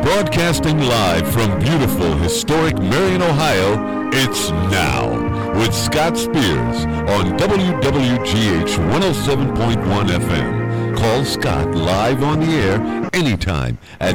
Broadcasting live from beautiful, historic Marion, Ohio, it's Now with Scott Spears on WWGH 107.1 FM. Call Scott live on the air anytime at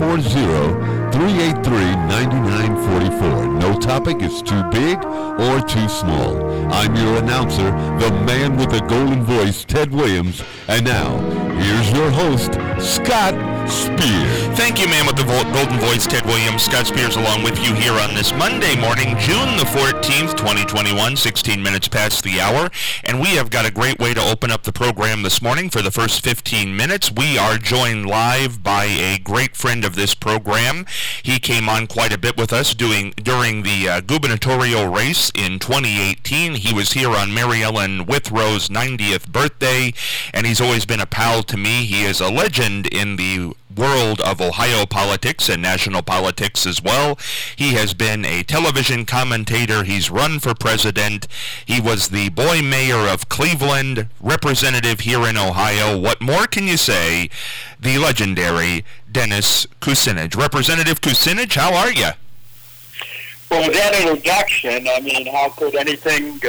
740-383-9944. No topic is too big or too small. I'm your announcer, the man with the golden voice, Ted Williams. And now, here's your host, Scott Spears. Thank you, man with the golden voice, Ted Williams. Scott Spears along with you here on this Monday morning, June the 14th, 2021, 16 minutes past the hour. And we have got a great way to open up the program this morning. For the first 15 minutes, we are joined live by a great friend of this program. He came on quite a bit with us during the gubernatorial race in 2018. He was here on Mary Ellen Withrow's 90th birthday, and he's always been a pal to me. He is a legend in the world of Ohio politics and national politics as well. He has been a television commentator. He's run for president. He was the boy mayor of Cleveland, representative here in Ohio. What more can you say? The legendary Dennis Kucinich. Representative Kucinich, how are you? Well, with that introduction, I mean, how could anything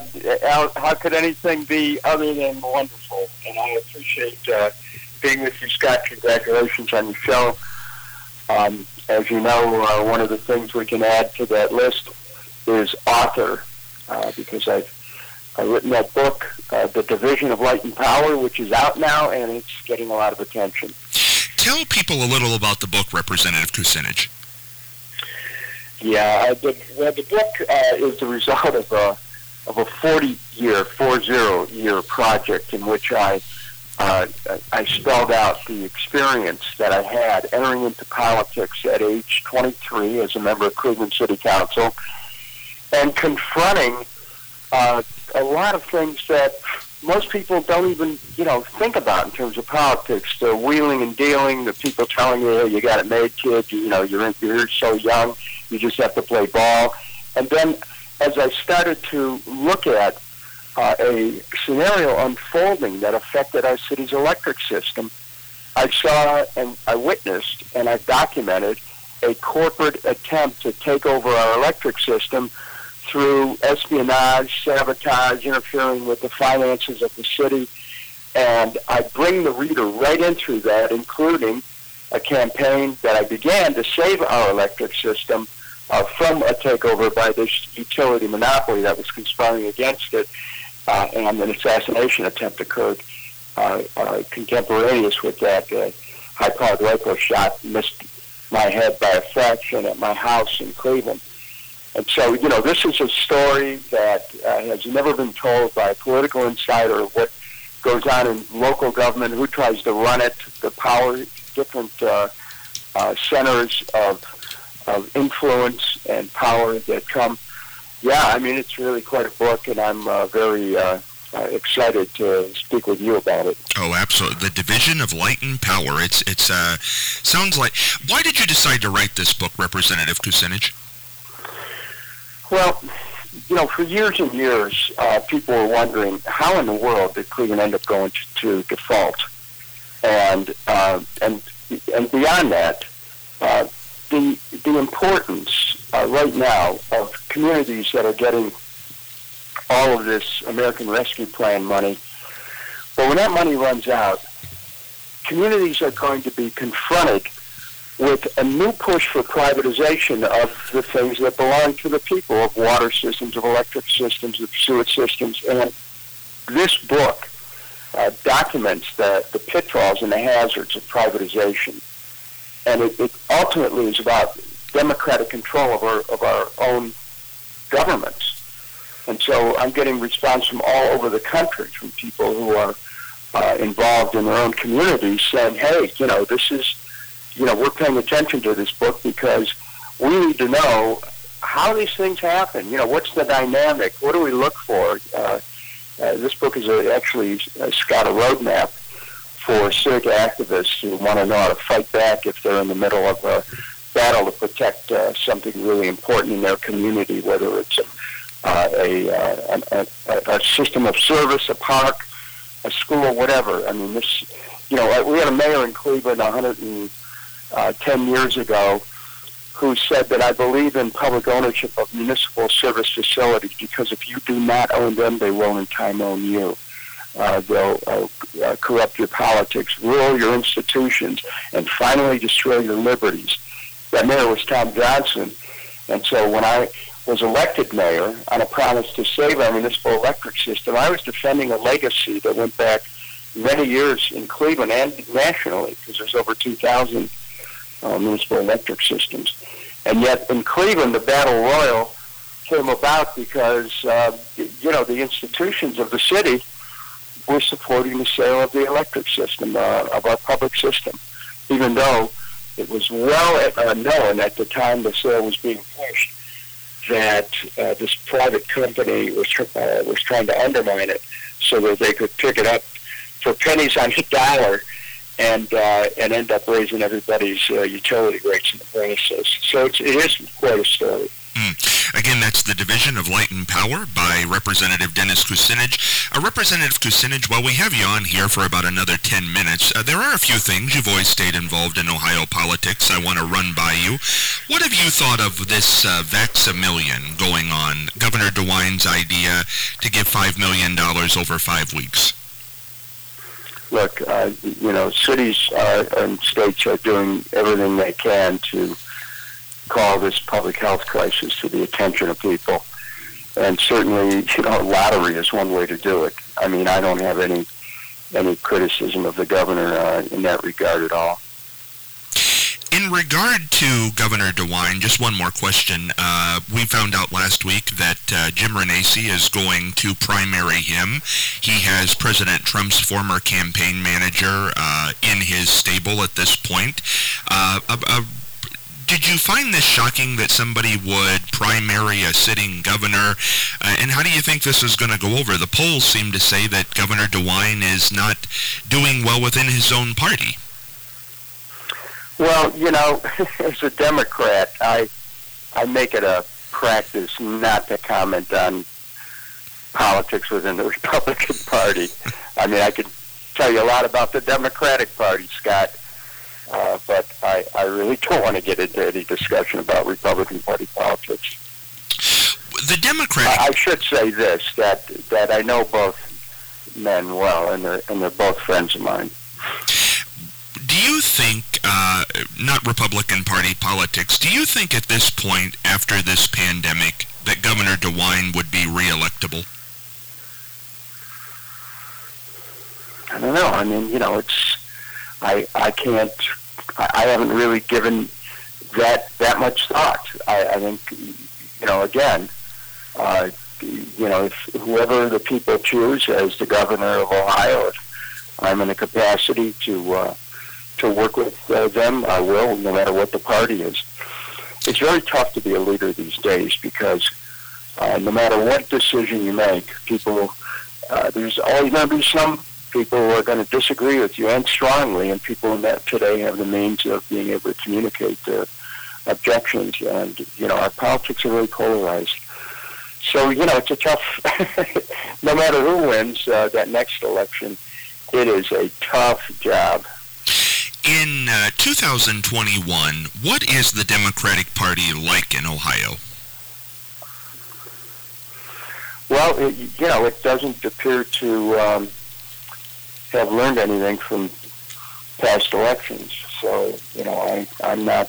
be other than wonderful? And I appreciate being with you, Scott. Congratulations on your show. As you know, one of the things we can add to that list is author, because I've written that book, The Division of Light and Power, which is out now, and it's getting a lot of attention. Tell people a little about the book, Representative Kucinich. Yeah, the book is the result of a 40-year project in which I spelled out the experience that I had entering into politics at age 23 as a member of Cleveland City Council and confronting a lot of things that most people don't even, think about in terms of politics. The wheeling and dealing, the people telling you, hey, you got it made, kid, you're so young, you just have to play ball. And then as I started to look at a scenario unfolding that affected our city's electric system, I saw and I witnessed and I documented a corporate attempt to take over our electric system through espionage, sabotage, interfering with the finances of the city. And I bring the reader right into that, including a campaign that I began to save our electric system from a takeover by this utility monopoly that was conspiring against it. And an assassination attempt occurred contemporaneous with that. High-powered rifle shot missed my head by a fraction at my house in Cleveland. And so, this is a story that has never been told by a political insider. What goes on in local government, who tries to run it, the power, different centers of influence and power that come. Yeah, I mean, it's really quite a book, and I'm very excited to speak with you about it. Oh, absolutely. The Division of Light and Power. It's sounds like... Why did you decide to write this book, Representative Kucinich? Well, for years and years, people were wondering, how in the world did Cleveland end up going to default? And beyond that, the importance right now of communities that are getting all of this American Rescue Plan money. But when that money runs out, communities are going to be confronted with a new push for privatization of the things that belong to the people, of water systems, of electric systems, of sewage systems. And this book documents the pitfalls and the hazards of privatization. And it ultimately is about democratic control of our own governments. And so I'm getting response from all over the country, from people who are involved in their own communities saying, hey, this is, we're paying attention to this book because we need to know how these things happen. What's the dynamic? What do we look for? This book is actually, Scott, a roadmap for civic activists who want to know how to fight back if they're in the middle of a battle to protect something really important in their community, whether it's a system of service, a park, a school, whatever. I mean, this, we had a mayor in Cleveland 10 years ago who said that I believe in public ownership of municipal service facilities because if you do not own them, they will in time own you. They'll corrupt your politics, rule your institutions, and finally destroy your liberties. That mayor was Tom Johnson. And so when I was elected mayor on a promise to save our municipal electric system, I was defending a legacy that went back many years in Cleveland and nationally, because there's over 2,000 municipal electric systems. And yet in Cleveland, the battle royal came about because, the institutions of the city were supporting the sale of the electric system, of our public system, even though it was well known at the time the sale was being pushed that this private company was trying to undermine it so that they could pick it up for pennies on the dollar and end up raising everybody's utility rates and prices. So it is quite a story. Again, that's the Division of Light and Power by Representative Dennis Kucinich. Representative Kucinich, while we have you on here for about another 10 minutes, there are a few things. You've always stayed involved in Ohio politics I want to run by you. What have you thought of this Vax-A-Million going on, Governor DeWine's idea to give $5 million over 5 weeks? Look, cities and states are doing everything they can to call this public health crisis to the attention of people. And certainly, lottery is one way to do it. I mean, I don't have any criticism of the governor in that regard at all. In regard to Governor DeWine, just one more question. We found out last week that Jim Renacci is going to primary him. He has President Trump's former campaign manager in his stable at this point. Did you find this shocking that somebody would primary a sitting governor? And how do you think this is going to go over? The polls seem to say that Governor DeWine is not doing well within his own party. Well, as a Democrat, I make it a practice not to comment on politics within the Republican Party. I mean, I could tell you a lot about the Democratic Party, Scott, but I really don't want to get into any discussion about Republican Party politics. The Democratic... I should say this, that I know both men well, and they're both friends of mine. Do you think, not Republican Party politics, do you think at this point, after this pandemic, that Governor DeWine would be re-electable? I don't know. I mean, I haven't really given that much thought. I think, again, if whoever the people choose as the governor of Ohio, if I'm in a capacity to work with them, I will, no matter what the party is. It's very tough to be a leader these days because no matter what decision you make, people, there's always going to be some people who are going to disagree with you, and strongly, and people in that today have the means of being able to communicate their objections, and, our politics are really polarized. So, it's a tough, no matter who wins that next election, it is a tough job. In 2021, what is the Democratic Party like in Ohio? Well, it doesn't appear to have learned anything from past elections. So, I'm not,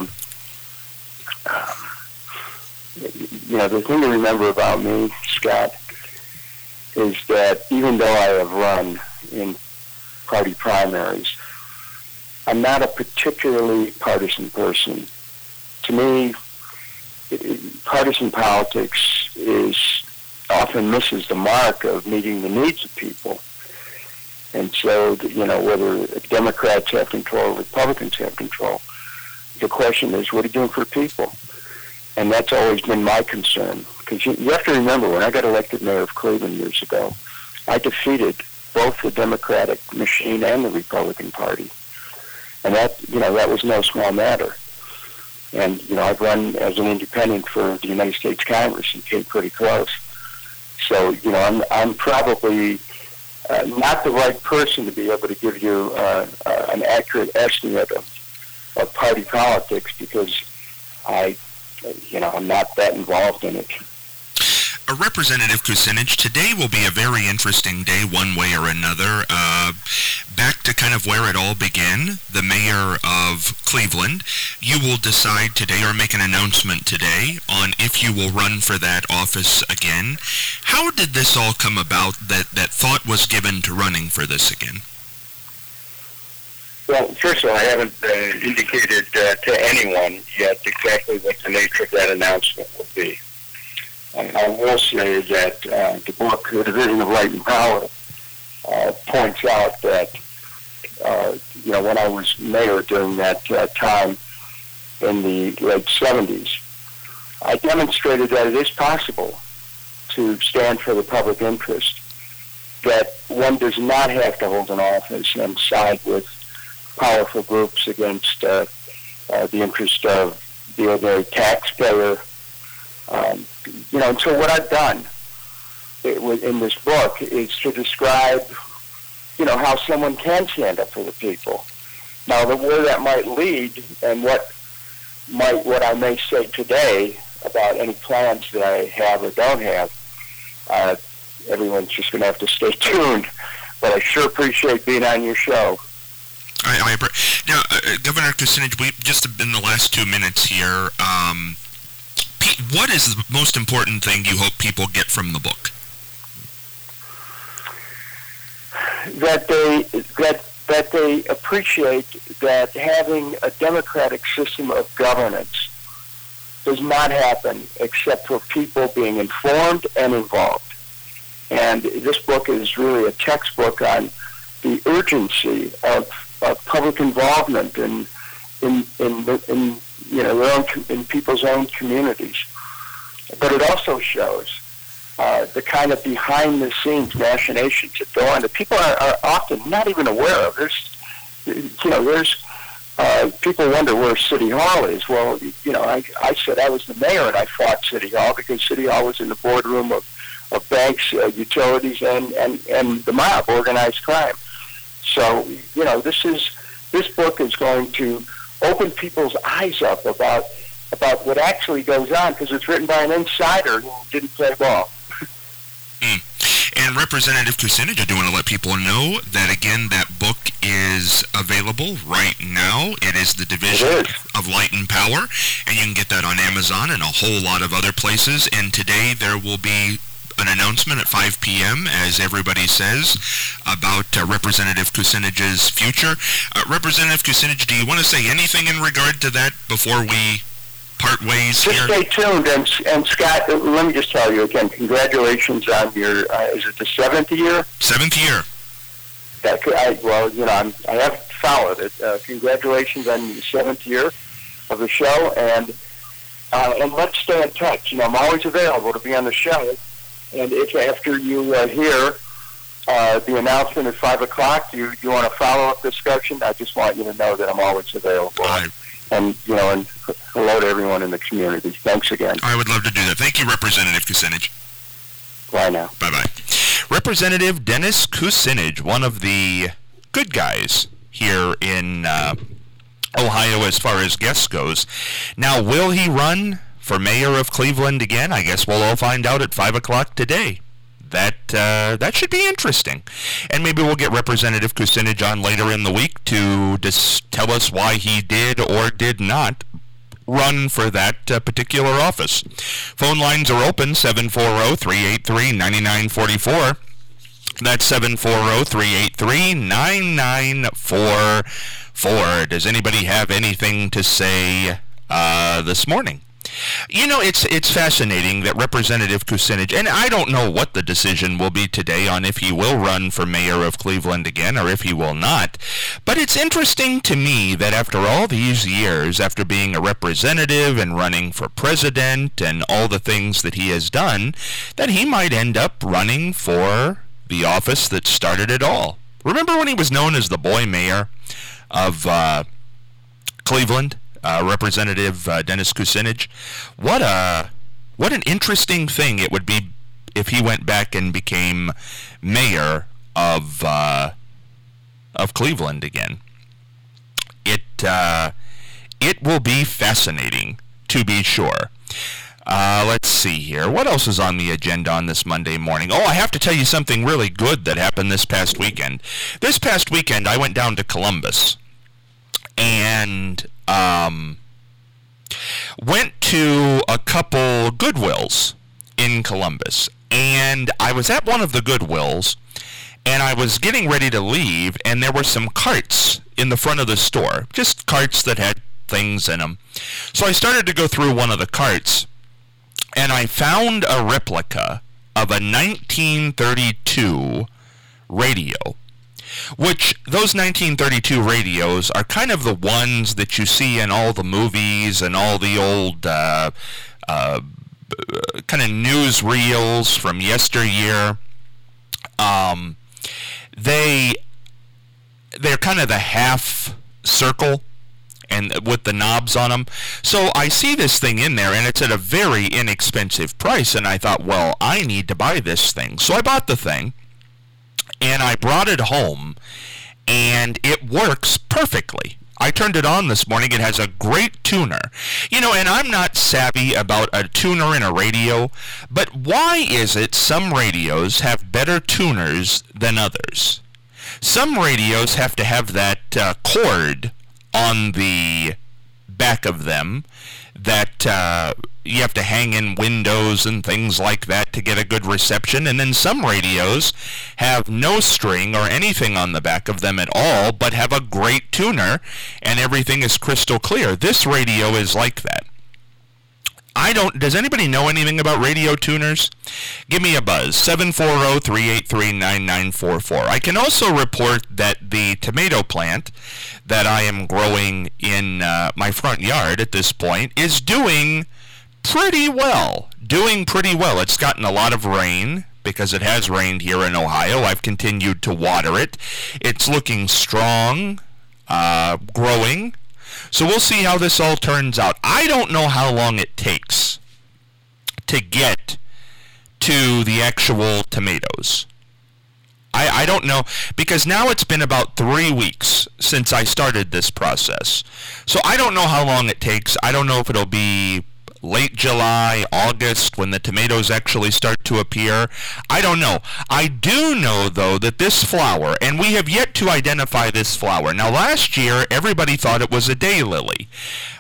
the thing to remember about me, Scott, is that even though I have run in party primaries, I'm not a particularly partisan person. To me, partisan politics often misses the mark of meeting the needs of people. And so, whether Democrats have control or Republicans have control, the question is, what are you doing for people? And that's always been my concern. Because you have to remember, when I got elected mayor of Cleveland years ago, I defeated both the Democratic machine and the Republican Party. And that was no small matter. And, I've run as an independent for the United States Congress and came pretty close. So, I'm probably not the right person to be able to give you an accurate estimate of party politics because I'm not that involved in it. Representative Kucinich, today will be a very interesting day one way or another. Back to kind of where it all began, the mayor of Cleveland, you will decide today or make an announcement today on if you will run for that office again. How did this all come about that thought was given to running for this again? Well, first of all, I haven't indicated to anyone yet exactly what the nature of that announcement will be. I will say that the book, The Division of Light and Power, points out that, when I was mayor during that time in the late 70s, I demonstrated that it is possible to stand for the public interest, that one does not have to hold an office and side with powerful groups against the interest of the ordinary taxpayer. And so what I've done in this book is to describe, how someone can stand up for the people. Now, where that might lead and what I may say today about any plans that I have or don't have, everyone's just going to have to stay tuned. But I sure appreciate being on your show. Now, Governor Kucinich, we just in the last 2 minutes here, what is the most important thing you hope people get from the book? That they appreciate that having a democratic system of governance does not happen except for people being informed and involved. And this book is really a textbook on the urgency of public involvement in people's own communities. But it also shows the kind of behind-the-scenes machinations that go on that people are often not even aware of. There's people wonder where City Hall is. Well, I said I was the mayor and I fought City Hall because City Hall was in the boardroom of banks, utilities, and the mob, organized crime. So, this book is going to open people's eyes up about what actually goes on because it's written by an insider who didn't play ball. And Representative Kucinich, I do want to let people know that, again, that book is available right now. It is The Division of Light and Power, and you can get that on Amazon and a whole lot of other places. And today there will be an announcement at 5 p.m., as everybody says, about Representative Kucinich's future. Representative Kucinich, do you want to say anything in regard to that before we part ways here? Just stay tuned. And Scott, let me just tell you again, congratulations on your, is it the 7th year? 7th year. I have followed it. Congratulations on the 7th year of the show, and let's stay in touch. I'm always available to be on the show. And if after you hear the announcement at 5 o'clock, you want a follow-up discussion, I just want you to know that I'm always available. And hello to everyone in the community. Thanks again. I would love to do that. Thank you, Representative Kucinich. Bye now. Bye-bye. Representative Dennis Kucinich, one of the good guys here in Ohio as far as guests goes. Now, will he run for mayor of Cleveland again? I guess we'll all find out at 5 o'clock today. That should be interesting. And maybe we'll get Representative Kucinich on later in the week to tell us why he did or did not run for that particular office. Phone lines are open, 740-383-9944. That's 740-383-9944. Does anybody have anything to say this morning? It's fascinating that Representative Kucinich, and I don't know what the decision will be today on if he will run for mayor of Cleveland again or if he will not, but it's interesting to me that after all these years, after being a representative and running for president and all the things that he has done, that he might end up running for the office that started it all. Remember when he was known as the boy mayor of Cleveland? Representative Dennis Kucinich. What an interesting thing it would be if he went back and became mayor of Cleveland again. it will be fascinating, to be sure. Let's see here. What else is on the agenda on this Monday morning? Oh, I have to tell you something really good that happened this past weekend. This past weekend, I went down to Columbus and went to a couple Goodwills in Columbus. And I was at one of the Goodwills, and I was getting ready to leave, and there were some carts in the front of the store. Just carts that had things in them. So I started to go through one of the carts, and I found a replica of a 1932 radio, which those 1932 radios are kind of the ones that you see in all the movies and all the old kind of newsreels from yesteryear. They're kind of the half circle and with the knobs on them. So I see this thing in there, and it's at a very inexpensive price, and I thought, well, I need to buy this thing. So I bought the thing, and I brought it home, and it works perfectly. I turned it on this morning. It has a great tuner. You know, and I'm not savvy about a tuner in a radio, but why is it some radios have better tuners than others? Some radios have to have that cord on the back of them that you have to hang in windows and things like that to get a good reception, and then some radios have no string or anything on the back of them at all, but have a great tuner and everything is crystal clear. This radio is like that. Does anybody know anything about radio tuners? Give me a buzz, 740-383-9944. I can also report that the tomato plant that I am growing in my front yard at this point is doing pretty well. It's gotten a lot of rain because it has rained here in Ohio. I've continued to water it. It's looking strong, growing. So we'll see how this all turns out. I don't know how long it takes to get to the actual tomatoes. I don't know, because now it's been about 3 weeks since I started this process. So I don't know how long it takes. I don't know if it'll be late July, August, when the tomatoes actually start to appear. I don't know. I do know, though, that this flower, and we have yet to identify this flower. Now, last year, everybody thought it was a daylily.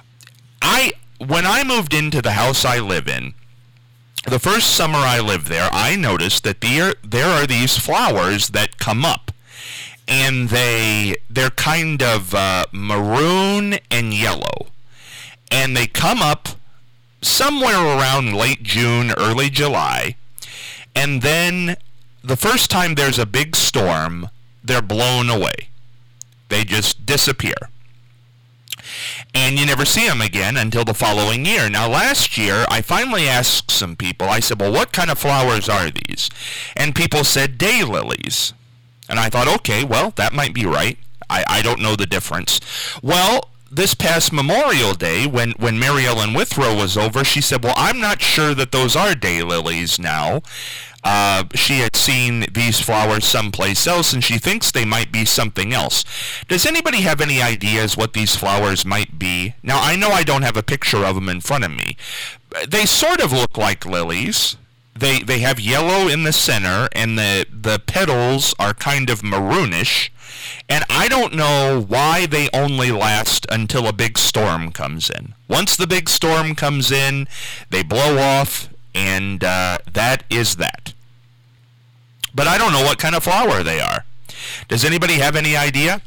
When I moved into the house I live in, the first summer I lived there, I noticed that there are these flowers that come up, and they're kind of maroon and yellow, and they come up somewhere around late June, early July, and then the first time there's a big storm, they're blown away. They just disappear. And you never see them again until the following year. Now, last year, I finally asked some people, I said, well, what kind of flowers are these? And people said daylilies. And I thought, okay, well, that might be right. I don't know the difference. Well, this past Memorial Day, when Mary Ellen Withrow was over, she said, well, I'm not sure that those are daylilies now. She had seen these flowers someplace else, and she thinks they might be something else. Does anybody have any ideas what these flowers might be? Now, I know I don't have a picture of them in front of me. They sort of look like lilies. They have yellow in the center, and the petals are kind of maroonish. And I don't know why they only last until a big storm comes in. Once the big storm comes in, they blow off, and that is that. But I don't know what kind of flower they are. Does anybody have any idea?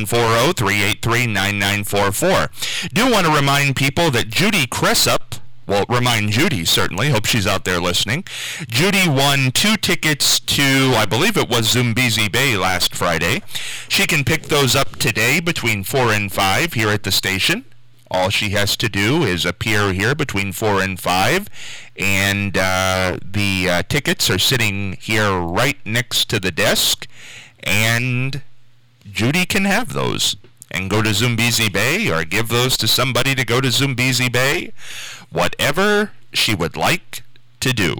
740-383-9944. Do want to remind people that Judy Cressup, well, remind Judy, certainly. Hope she's out there listening. Judy won 2 tickets to, I believe it was Zumbizi Bay last Friday. She can pick those up today between 4 and 5 here at the station. All she has to do is appear here between 4 and 5, and the tickets are sitting here right next to the desk, and Judy can have those and go to Zumbizi Bay, or give those to somebody to go to Zumbizi Bay, whatever she would like to do.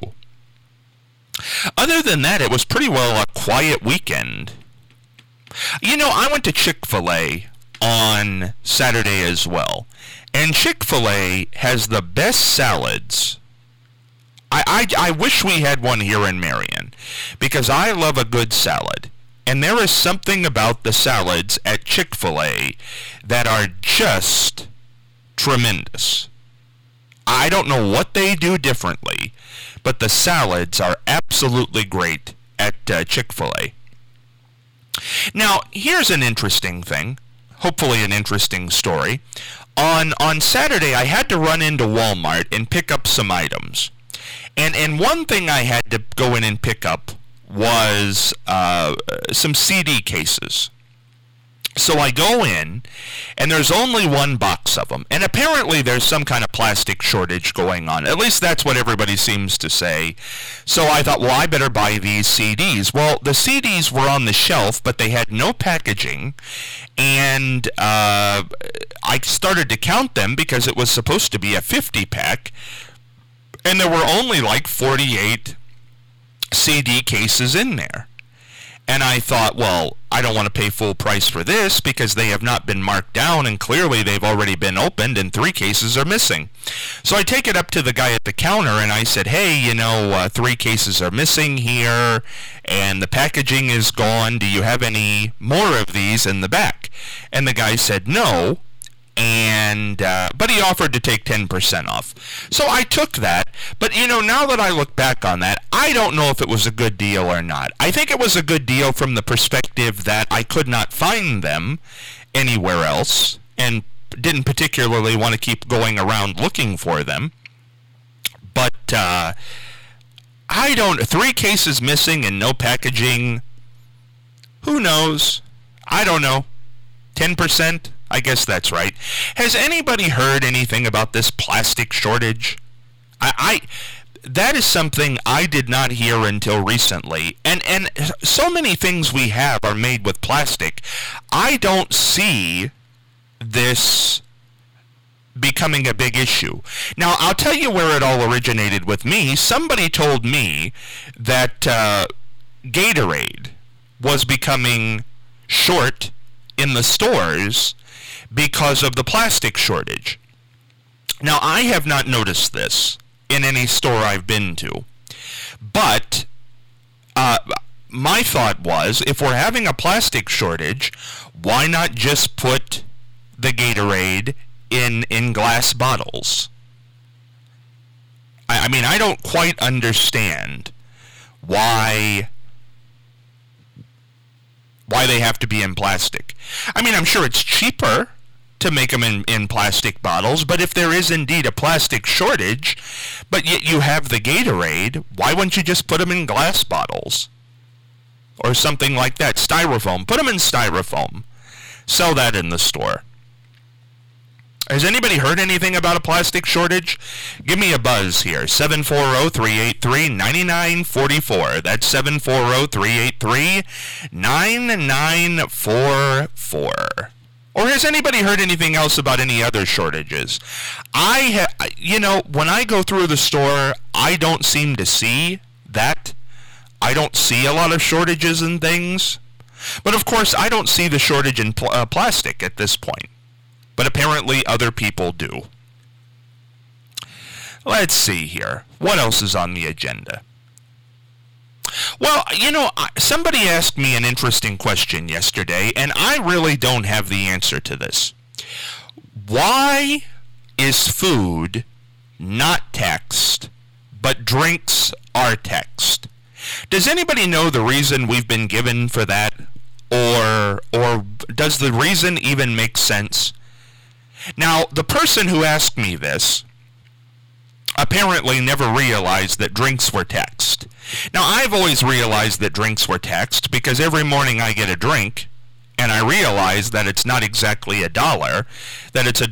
Other than that, it was pretty well a quiet weekend. You know, I went to Chick-fil-A on Saturday as well. And Chick-fil-A has the best salads. I wish we had one here in Marion, because I love a good salad. And there is something about the salads at Chick-fil-A that are just tremendous. I don't know what they do differently, but the salads are absolutely great at Chick-fil-A. Now, here's an interesting thing, hopefully an interesting story. On Saturday, I had to run into Walmart and pick up some items. And one thing I had to go in and pick up was some CD cases. So I go in, and there's only one box of them. And apparently there's some kind of plastic shortage going on. At least that's what everybody seems to say. So I thought, well, I better buy these CDs. Well, the CDs were on the shelf, but they had no packaging. And I started to count them because it was supposed to be a 50-pack. And there were only like 48 CD cases in there. And I thought, well, I don't want to pay full price for this because they have not been marked down, and clearly they've already been opened and 3 cases are missing. So I take it up to the guy at the counter and I said, hey, 3 cases are missing here and the packaging is gone. Do you have any more of these in the back? And the guy said no. But he offered to take 10% off. So I took that. But, now that I look back on that, I don't know if it was a good deal or not. I think it was a good deal from the perspective that I could not find them anywhere else and didn't particularly want to keep going around looking for them. But, 3 cases missing and no packaging. Who knows? I don't know. 10%? I guess that's right. Has anybody heard anything about this plastic shortage? That is something I did not hear until recently. And so many things we have are made with plastic. I don't see this becoming a big issue. Now, I'll tell you where it all originated with me. Somebody told me that Gatorade was becoming short in the stores because of the plastic shortage. Now, I have not noticed this in any store I've been to, but my thought was, if we're having a plastic shortage, why not just put the Gatorade in glass bottles? I mean, I don't quite understand why they have to be in plastic. I mean, I'm sure it's cheaper to make them in plastic bottles, but if there is indeed a plastic shortage, but yet you have the Gatorade, why wouldn't you just put them in glass bottles? Or something like that. Styrofoam. Put them in styrofoam. Sell that in the store. Has anybody heard anything about a plastic shortage? Give me a buzz here. 740-383-9944. That's 740-383-9944. Or has anybody heard anything else about any other shortages? When I go through the store, I don't seem to see that. I don't see a lot of shortages in things. But of course, I don't see the shortage in plastic at this point. But apparently other people do. Let's see here. What else is on the agenda? Well, somebody asked me an interesting question yesterday, and I really don't have the answer to this. Why is food not taxed, but drinks are taxed? Does anybody know the reason we've been given for that? Or does the reason even make sense? Now, the person who asked me this apparently never realized that drinks were taxed. Now, I've always realized that drinks were taxed because every morning I get a drink, and I realize that it's not exactly $1, that it's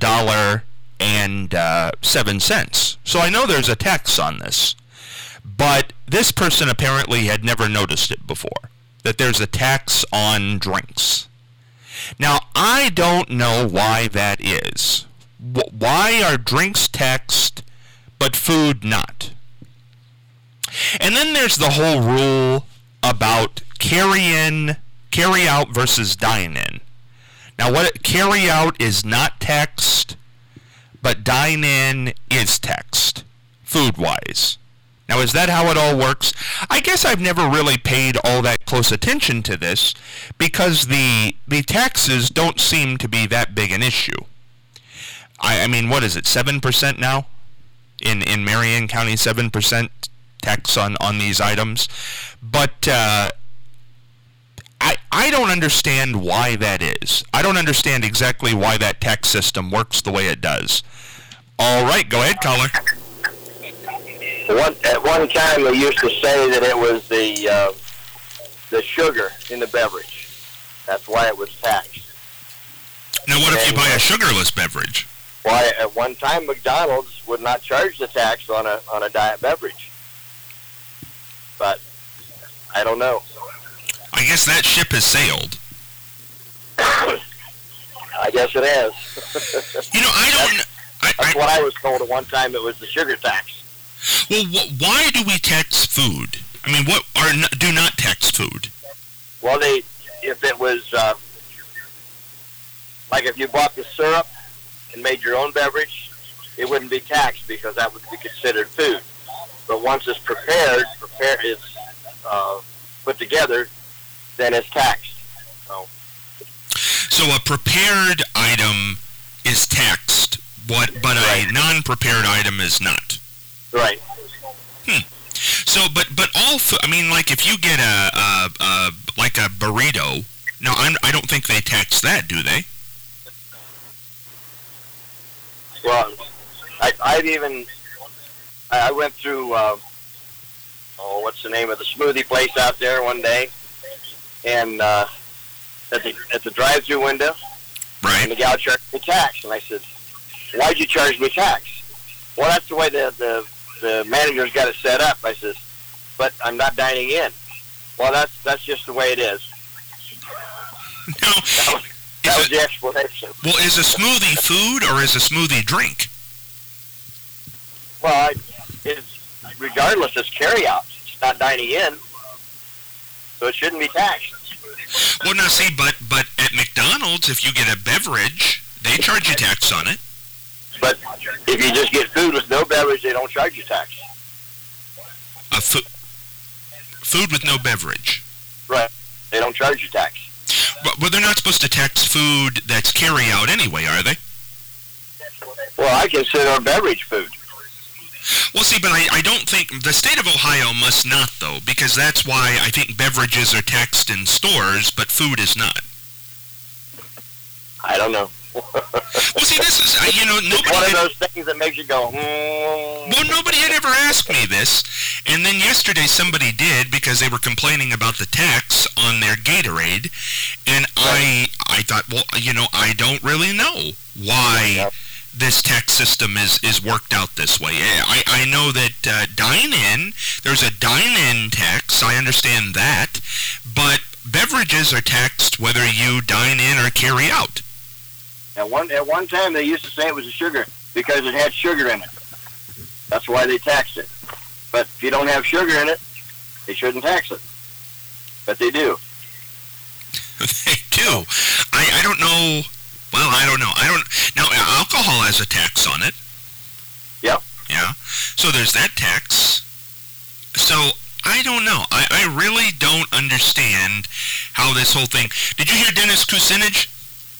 $1.07. So I know there's a tax on this. But this person apparently had never noticed it before, that there's a tax on drinks. Now, I don't know why that is. Why are drinks taxed, but food not? And then there's the whole rule about carry out versus dine in. Now, carry out is not taxed, but dine in is taxed, food-wise. Now, is that how it all works? I guess I've never really paid all that close attention to this because the taxes don't seem to be that big an issue. I mean, what is it, 7% now? In Marion County, 7% tax on these items. But I don't understand why that is. I don't understand exactly why that tax system works the way it does. All right, go ahead, caller. At one time, they used to say that it was the sugar in the beverage. That's why it was taxed. Now, what if you buy a sugarless beverage? Why, at one time, McDonald's would not charge the tax on a diet beverage. But I don't know. I guess that ship has sailed. I guess it has. You know, I don't. That's what I was told at one time. It was the sugar tax. Well, why do we tax food? I mean, do not tax food? Well, if it was like if you bought the syrup and made your own beverage, it wouldn't be taxed because that would be considered food. But once it's prepared, it's put together, then it's taxed. So a prepared item is taxed, but a non-prepared item is not. Right. So, but all food. I mean, like if you get like a burrito. No, I don't think they tax that, do they? Well, I went through. What's the name of the smoothie place out there one day? And at the drive-through window, right. And the gal charged me tax, and I said, "Why'd you charge me tax?" Well, that's the way the manager's got it set up. I says, "But I'm not dining in." Well, that's just the way it is. No, that was the explanation. Well, is a smoothie food or is a smoothie drink? Well, regardless, it's carry-out. It's not dining in, so it shouldn't be taxed. Well, now see, but at McDonald's, if you get a beverage, they charge you tax on it. But if you just get food with no beverage, they don't charge you tax. Food with no beverage. Right. They don't charge you tax. But they're not supposed to tax food that's carry-out anyway, are they? Well, I consider a beverage food. Well, see, but I don't think the state of Ohio must not, though, because that's why I think beverages are taxed in stores, but food is not. I don't know. Well, see, this is, nobody... It's one of those things that makes you go, Well, nobody had ever asked me this, and then yesterday somebody did because they were complaining about the tax on their Gatorade, and I thought, well, I don't really know why this tax system is worked out this way. I know that dine-in, there's a dine-in tax, I understand that, but beverages are taxed whether you dine in or carry out. At one time, they used to say it was a sugar because it had sugar in it. That's why they taxed it. But if you don't have sugar in it, they shouldn't tax it. But they do. They do. I don't know. Well, I don't know. Now, alcohol has a tax on it. Yep. Yeah. So there's that tax. So I don't know. I really don't understand how this whole thing. Did you hear Dennis Kucinich?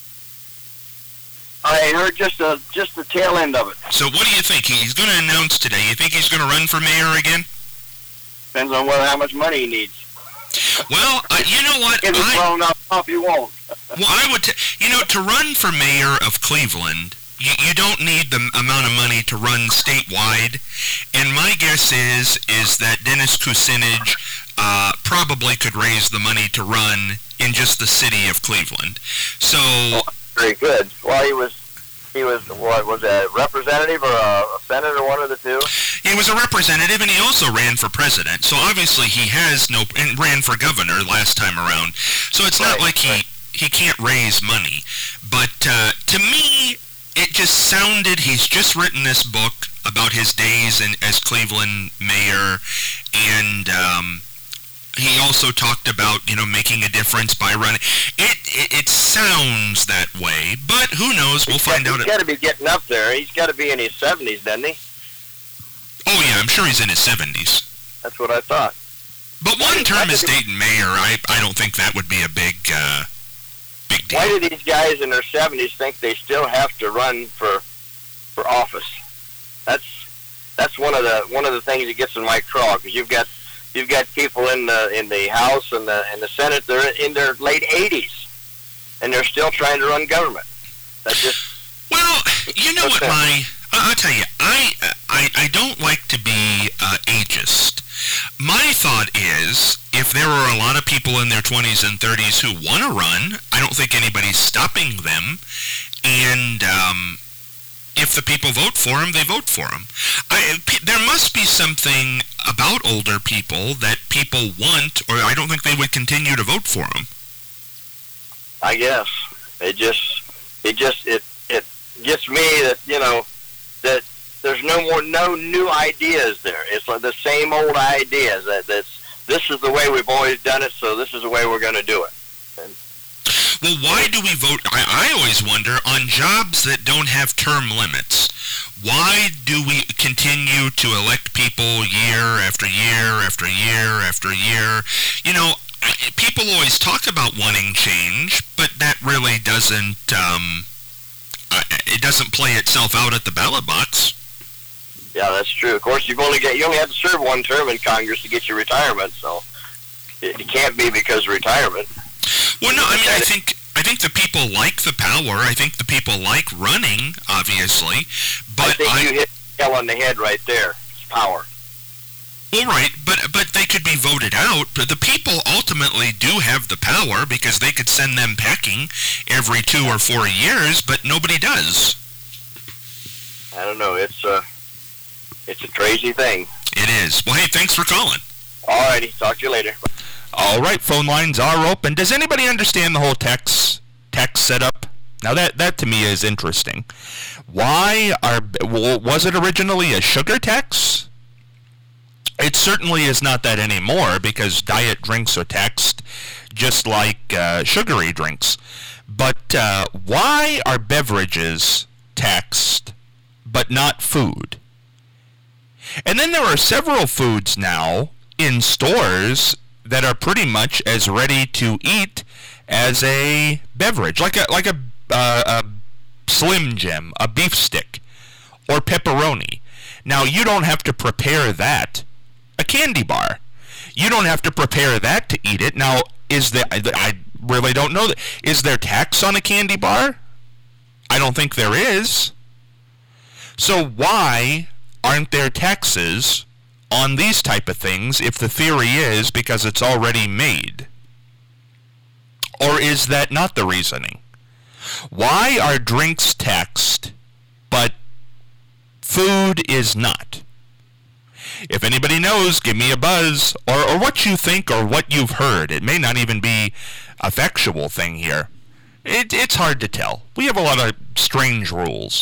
I heard just the tail end of it. So what do you think? He's going to announce today. You think he's going to run for mayor again? Depends on how much money he needs. Well, you know what? If he's blown up, he won't. Well, I would, to run for mayor of Cleveland, you don't need the amount of money to run statewide. And my guess is that Dennis Kucinich probably could raise the money to run in just the city of Cleveland. So. Very good. Well, he was what was a representative or a senator, one of the two? He was a representative, and he also ran for president. So obviously he and ran for governor last time around. So it's not like he can't raise money. But to me, it just sounded, he's just written this book about his days as Cleveland mayor, and he also talked about, making a difference by running. It sounds that way, but who knows? We'll find out. He's got to be getting up there. He's got to be in his 70s, doesn't he? Oh, yeah, I'm sure he's in his 70s. That's what I thought. But one term as Dayton mayor, I don't think that would be a big deal. Why do these guys in their 70s think they still have to run for office? That's one of the things that gets in my craw, because you've got people in the House and the Senate, they're in their late 80s, and they're still trying to run government. That's just... Well, you know what, I'll tell you, I don't like to be ageist. My thought is, if there are a lot of people in their 20s and 30s who want to run, I don't think anybody's stopping them, and if the people vote for them, they vote for them. There must be something about older people that people want, or I don't think they would continue to vote for them. I guess it gets me that that there's no new ideas there. It's like the same old ideas this is the way we've always done it, so this is the way we're going to do it. Well, why do we vote? I always wonder, on jobs that don't have term limits, why do we continue to elect people year after year after year after year? People always talk about wanting change, but that really doesn't it doesn't play itself out at the ballot box. Yeah, that's true. Of course, you only have to serve one term in Congress to get your retirement, so it can't be because of retirement. Well, no, I think the people like the power. I think the people like running, obviously. But I think you hit the nail on the head right there. It's power. Well, right, but they could be voted out. But the people ultimately do have the power, because they could send them packing every 2 or 4 years, but nobody does. I don't know. It's a crazy thing. It is. Well, hey, thanks for calling. All righty. Talk to you later. All right, phone lines are open. Does anybody understand the whole tax setup? Now that to me is interesting. Was it originally a sugar tax? It certainly is not that anymore, because diet drinks are taxed just like sugary drinks. But why are beverages taxed but not food? And then there are several foods now in stores that are pretty much as ready to eat as a beverage, like a Slim Jim, a beef stick, or pepperoni. Now, you don't have to prepare that. A candy bar, you don't have to prepare that to eat it. Now, I really don't know that. Is there tax on a candy bar? I don't think there is. So why aren't there taxes on these type of things if the theory is because it's already made? Or is that not the reasoning? Why are drinks taxed but food is not? If anybody knows, give me a buzz, or what you think or what you've heard. It may not even be a factual thing here. It's hard to tell. We have a lot of strange rules.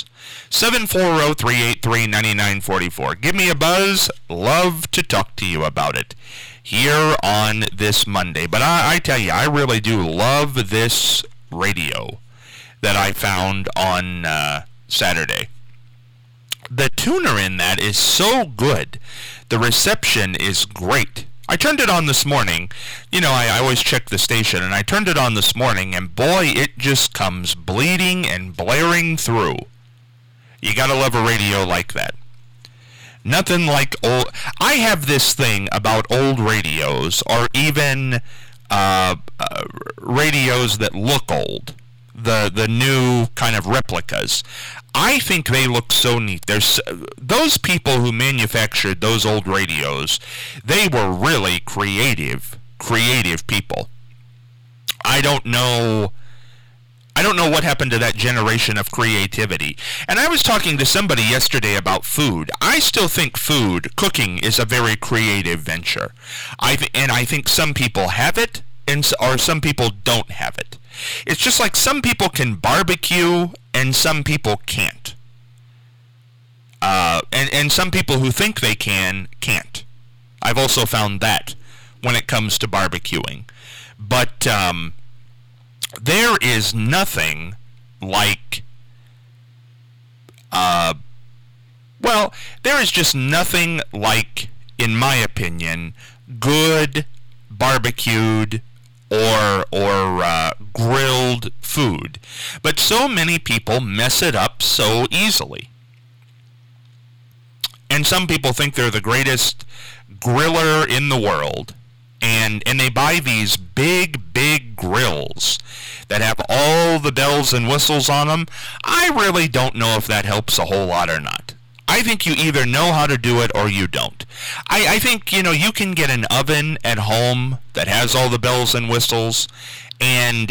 740-383-9944. Give me a buzz. Love to talk to you about it here on this Monday. But I tell you, I really do love this radio that I found on Saturday. The tuner in that is so good. The reception is great. I turned it on this morning. I always check the station, and I turned it on this morning, and boy, it just comes bleeding and blaring through. You gotta love a radio like that. Nothing like old... I have this thing about old radios, or even radios that look old. The new kind of replicas. I think they look so neat. There's those people who manufactured those old radios, they were really creative people. I don't know what happened to that generation of creativity. And I was talking to somebody yesterday about food. I still think cooking is a very creative venture. I think some people have it, or some people don't have it. It's just like some people can barbecue and some people can't. And some people who think they can't. I've also found that when it comes to barbecuing. But there is nothing like, there is just nothing like, in my opinion, good barbecued or grilled food. But so many people mess it up so easily. And some people think they're the greatest griller in the world. And they buy these big grills that have all the bells and whistles on them. I really don't know if that helps a whole lot or not. I think you either know how to do it or you don't. I think, you can get an oven at home that has all the bells and whistles, and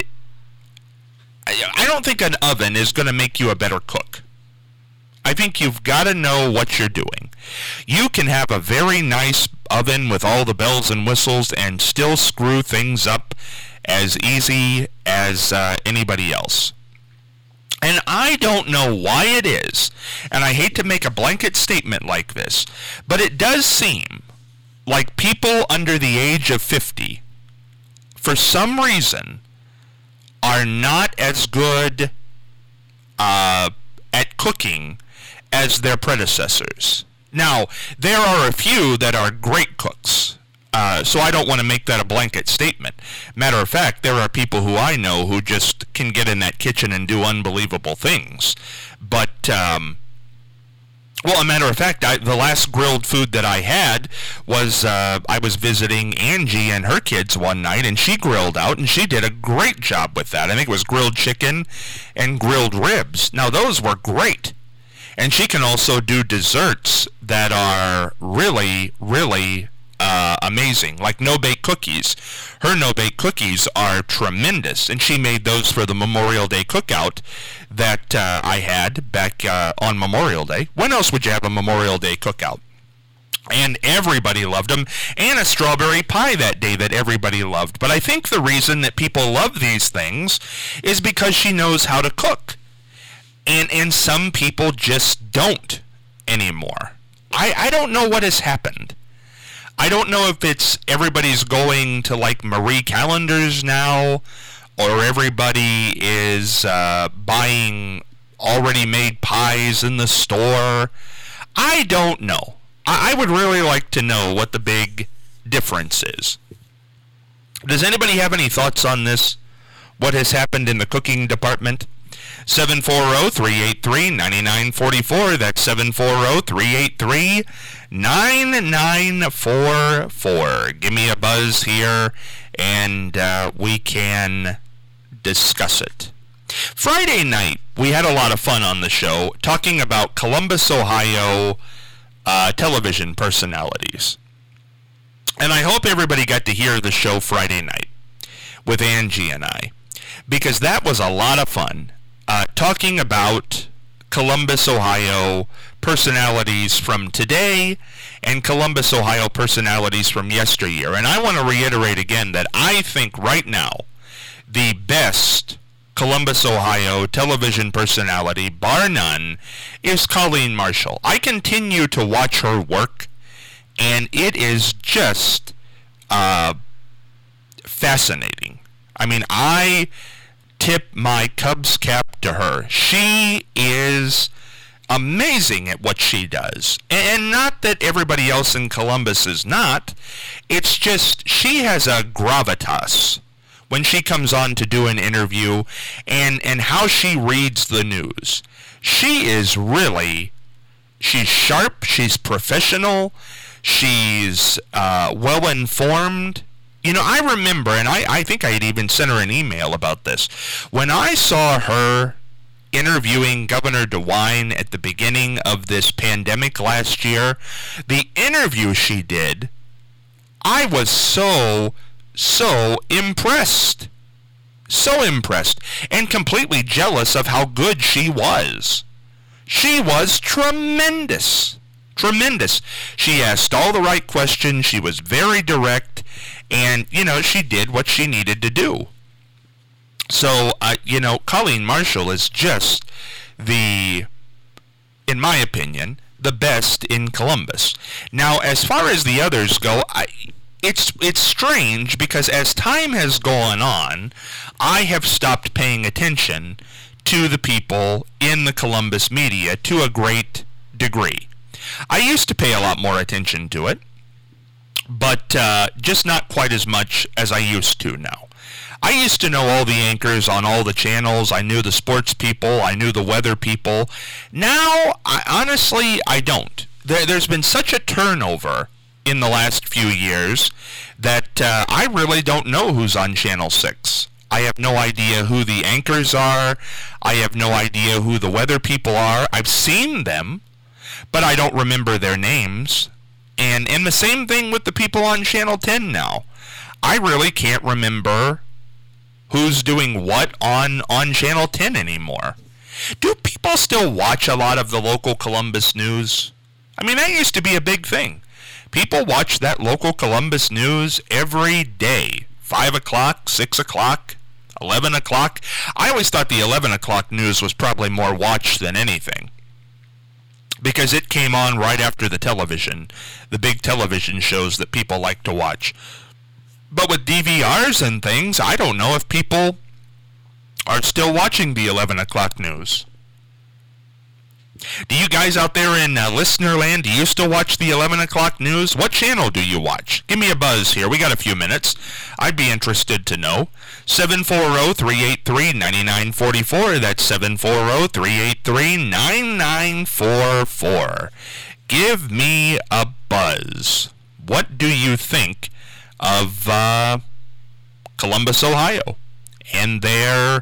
I don't think an oven is going to make you a better cook. I think you've got to know what you're doing. You can have a very nice oven with all the bells and whistles and still screw things up as easy as anybody else. And I don't know why it is, and I hate to make a blanket statement like this, but it does seem like people under the age of 50, for some reason, are not as good at cooking as their predecessors. Now, there are a few that are great cooks, so I don't want to make that a blanket statement. Matter of fact, there are people who I know who just can get in that kitchen and do unbelievable things. But, a matter of fact, the last grilled food that I had was, I was visiting Angie and her kids one night, and she grilled out, and she did a great job with that. I think it was grilled chicken and grilled ribs. Now, those were great. And she can also do desserts that are really, really amazing, like no-bake cookies. Her no-bake cookies are tremendous, and she made those for the Memorial Day cookout that I had back on Memorial Day. When else would you have a Memorial Day cookout? And everybody loved them, and a strawberry pie that day that everybody loved. But I think the reason that people love these things is because she knows how to cook. And some people just don't anymore. I don't know what has happened. I don't know if it's everybody's going to like Marie Callender's now, or everybody is buying already made pies in the store. I don't know. I would really like to know what the big difference is. Does anybody have any thoughts on this? What has happened in the cooking department? 740-383-9944. That's 740-383-9944. Give me a buzz here, and we can discuss it. Friday night, we had a lot of fun on the show talking about Columbus, Ohio television personalities. And I hope everybody got to hear the show Friday night with Angie and I, because that was a lot of fun. Talking about Columbus, Ohio personalities from today and Columbus, Ohio personalities from yesteryear. And I want to reiterate again that I think right now the best Columbus, Ohio television personality, bar none, is Colleen Marshall. I continue to watch her work, and it is just fascinating. I mean, I tip my Cubs cap to her. She is amazing at what she does. And not that everybody else in Columbus is not. It's just she has a gravitas when she comes on to do an interview, and how she reads the news. She is really, she's sharp, she's professional, she's well-informed. You know, I remember, and I think I had even sent her an email about this, when I saw her interviewing Governor DeWine at the beginning of this pandemic last year, the interview she did, I was so impressed. So impressed, and completely jealous of how good she was. She was tremendous. Tremendous. She asked all the right questions. She was very direct. And, you know, she did what she needed to do. So, you know, Colleen Marshall is just in my opinion, the best in Columbus. Now, as far as the others go, it's strange because as time has gone on, I have stopped paying attention to the people in the Columbus media to a great degree. I used to pay a lot more attention to it, but just not quite as much as I used to now. I used to know all the anchors on all the channels. I knew the sports people. I knew the weather people. Now, honestly, I don't. There's been such a turnover in the last few years that I really don't know who's on Channel 6. I have no idea who the anchors are. I have no idea who the weather people are. I've seen them, but I don't remember their names. And the same thing with the people on Channel 10 now. I really can't remember who's doing what on Channel 10 anymore. Do people still watch a lot of the local Columbus news? I mean, that used to be a big thing. People watch that local Columbus news every day. 5 o'clock, 6 o'clock, 11 o'clock. I always thought the 11 o'clock news was probably more watched than anything, because it came on right after the television, the big television shows that people like to watch. But with DVRs and things, I don't know if people are still watching the 11 o'clock news. Do you guys out there in listener land, do you still watch the 11 o'clock news? What channel do you watch? Give me a buzz here. We got a few minutes. I'd be interested to know. 740-383-9944. That's 740-383-9944. Give me a buzz. What do you think of Columbus, Ohio, and their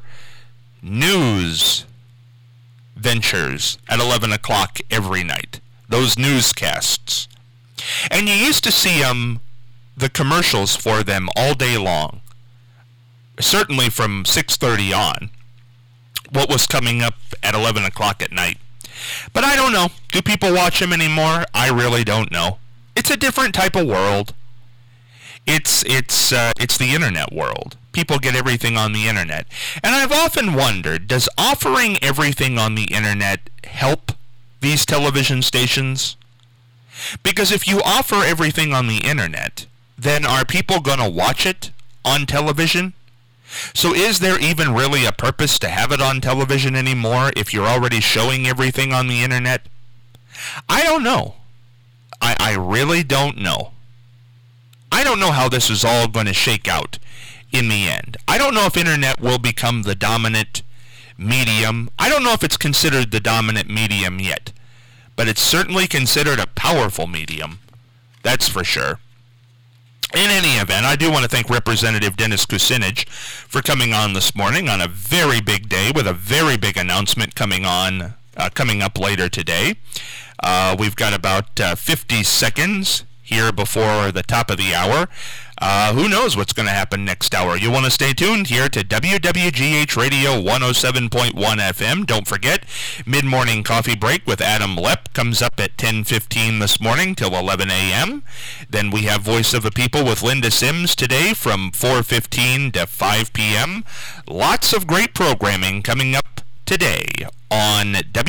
news ventures at 11 o'clock every night? Those newscasts. And you used to see the commercials for them all day long. Certainly from 6:30 on. What was coming up at 11 o'clock at night. But I don't know. Do people watch them anymore? I really don't know. It's a different type of world. It's the internet world. People get everything on the internet. And I've often wondered, does offering everything on the internet help these television stations? Because if you offer everything on the internet, then are people going to watch it on television? So is there even really a purpose to have it on television anymore if you're already showing everything on the internet? I don't know. I really don't know. I don't know how this is all going to shake out in the end. I don't know if internet will become the dominant medium. I don't know if it's considered the dominant medium yet, but it's certainly considered a powerful medium. That's for sure. In any event, I do want to thank Representative Dennis Kucinich for coming on this morning on a very big day with a very big announcement coming up later today. We've got about 50 seconds here before the top of the hour. Who knows what's going to happen next hour? You want to stay tuned here to WWGH Radio 107.1 FM. Don't forget, Mid-Morning Coffee Break with Adam Lepp comes up at 10:15 this morning till 11 a.m. Then we have Voice of the People with Linda Sims today from 4:15 to 5 p.m. Lots of great programming coming up today on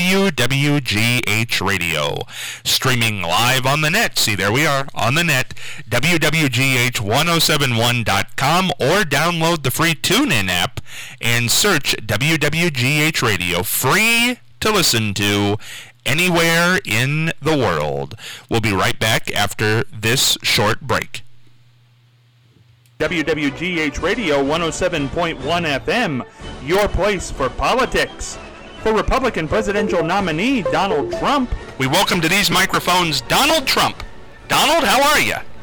WWGH Radio. Streaming live on the net. See, there we are, on the net, WWGH1071.com, or download the free TuneIn app and search WWGH Radio. Free to listen to anywhere in the world. We'll be right back after this short break. WWGH Radio 107.1 FM, your place for politics. For Republican presidential nominee Donald Trump. We welcome to these microphones Donald Trump. Donald, how are you?